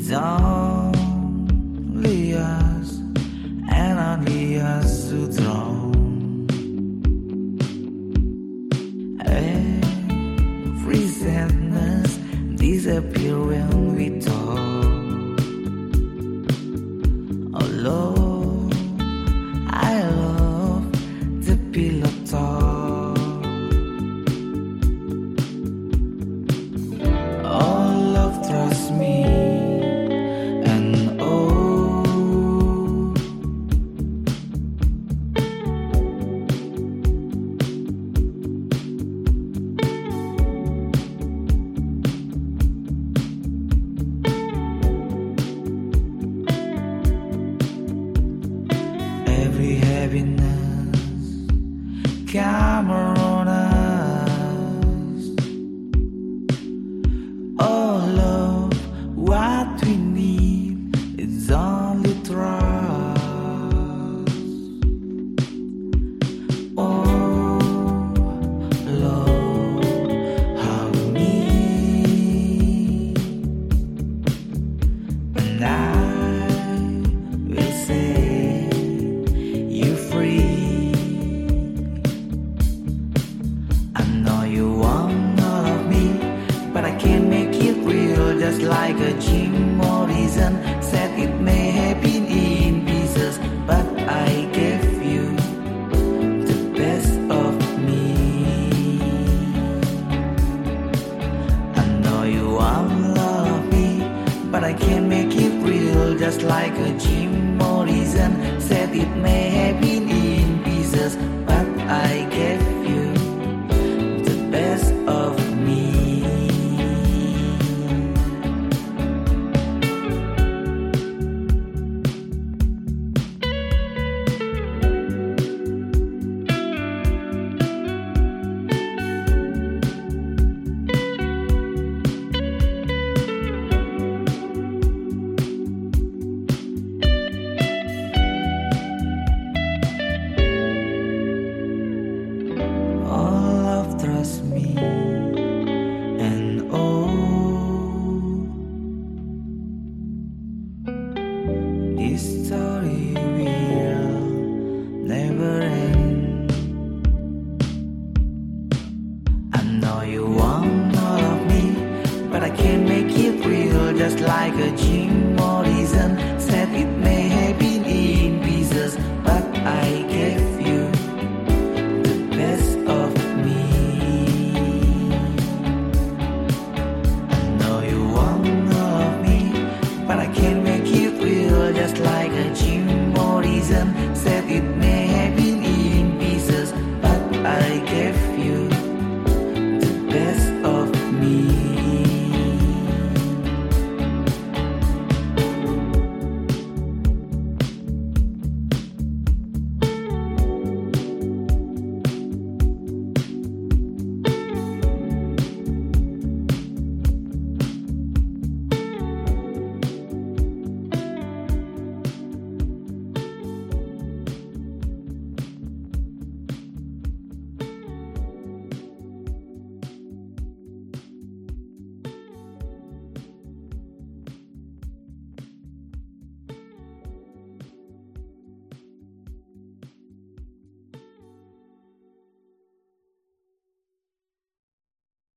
It's only us and only us who drown. Every sadness disappears when we talk. Oh Lord, I love the pillow talk. Oh love, trust me. Every happiness come around us. Oh love, what we need is only trust. Oh love, hug me, and I will say free. I know you want all of me, but I can't make it real. Just like a Jim Morrison said, it may have been in pieces, but I gave you the best of me. I know you want all of me, but I can't make it real. Just like a Jim Morrison said, it may have been in pieces, but I gave you the best of me. Trust me, and oh, this story will never end. I know you want all of me, but I can't make it real. Just like a Jim